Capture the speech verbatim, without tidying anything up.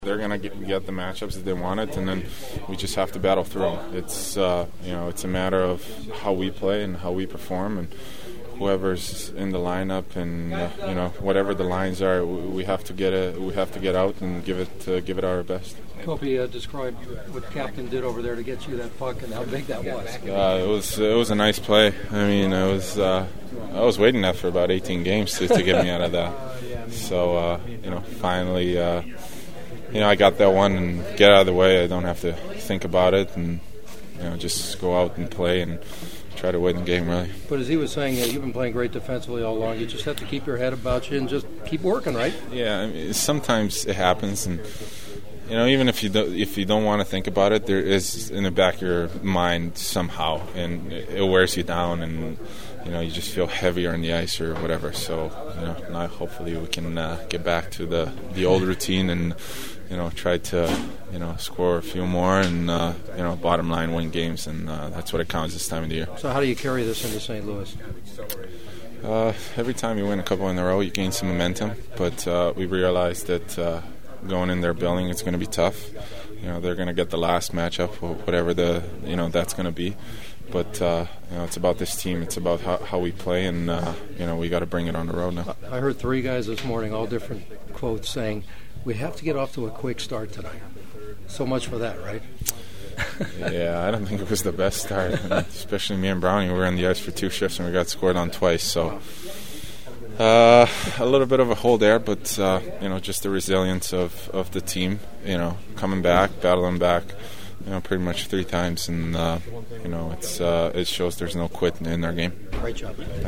They're gonna get, get the matchups that they wanted, and then we just have to battle through. It's uh, you know, it's a matter of how we play and how we perform, and whoever's in the lineup, and uh, you know, whatever the lines are, we have to get it. We have to get out and give it uh, give it our best. Kopi, uh, describe what Captain did over there to get you that puck and how big that was. Uh, it was it was a nice play. I mean, it was uh, I was waiting that for about eighteen games to, to get me out of that. So uh, you know, finally. Uh, You know, I got that one and get out of the way. I don't have to think about it, and you know, just go out and play and try to win the game, really. But as he was saying, uh, you've been playing great defensively all along. You just have to keep your head about you and just keep working, right? Yeah, I mean, sometimes it happens, and you know, even if you don't, if you don't want to think about it, there is in the back of your mind somehow, and it, it wears you down, and you know, you just feel heavier on the ice or whatever. So, you know, now hopefully we can uh, get back to the the old routine and. You know, try to, you know, score a few more and, uh, you know, bottom line win games, and uh, that's what it counts this time of the year. So how do you carry this into Saint Louis? Uh, every time you win a couple in a row, you gain some momentum, but uh, we realize that uh, going in their building, it's going to be tough. You know, they're going to get the last matchup, whatever the, you know, that's going to be. But, uh, you know, it's about this team. It's about how, how we play, and, uh, you know, we got to bring it on the road now. I heard three guys this morning, all different quotes, saying, we have to get off to a quick start tonight. So much for that, right? Yeah, I don't think it was the best start, especially me and Brownie. We were on the ice for two shifts, and we got scored on twice. So uh, a little bit of a hole there, but, uh, you know, just the resilience of, of the team, you know, coming back, battling back, you know, pretty much three times. And, uh, you know, it's uh, it shows there's no quit in their game. Great job.